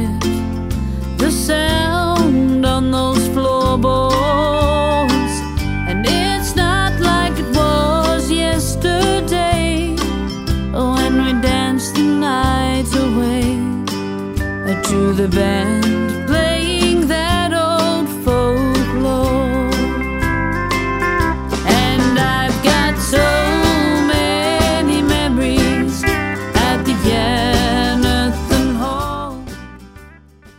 the sound on those floorboards. And it's not like it was yesterday when we danced the night away to the band